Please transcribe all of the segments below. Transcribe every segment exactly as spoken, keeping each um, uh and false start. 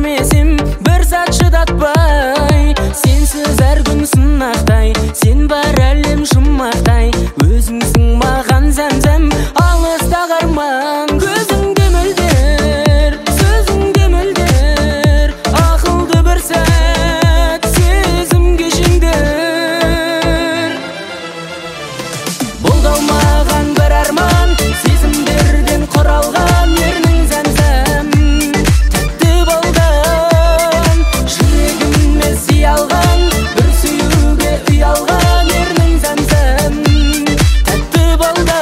көрмесем бір сәт шыдатпай, сенсіз әр күн сынақтай, сен бар әлем жұмақтай, өзіңсің маған зәм-зәм, алыстағы арман. Көзіңде мөлдір, сөзіңде мөлдір, ақылды бір сәт сезімге жеңдір. Бұлдау маған бір арман, сезімдерден құралған ернің зәм-зәм, тәтті балдан жүрегіме сиялған, бір сүюге ұялған ернің зәм-зәм, тәтті балдан.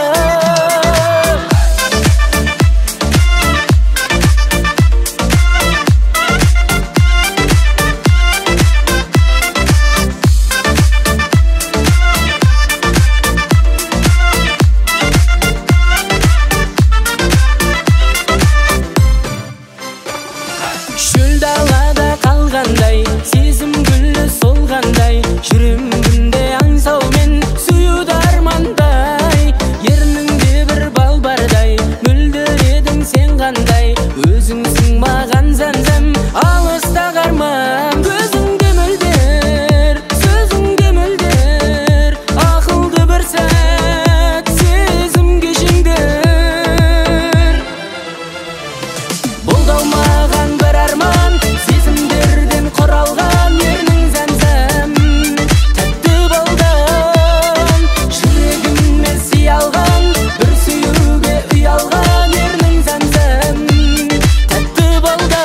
Шөл далада қалғандай, сезім гүлі солғандай, жүрегімде аңсаумен сүюді армандай. Ерніңде бір бал бардай, мөлдір едің сен қандай, өзіңсің маған зәм-зәм, алыстағы арман. Көзіңде мөлдір, сөзіңде мөлдір, ақылды бір сәт сезімге жеңдір. Бұлдау маған бір арман, сезімдерден құралған ернің зәм-зәм, тәтті балдан жүрегіме сиялған, бір сүюге ұялған ернің зәм-зәм, тәтті балдан.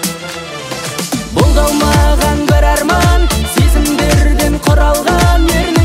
Бұлдау маған бір арман, сезімдерден құралған ернің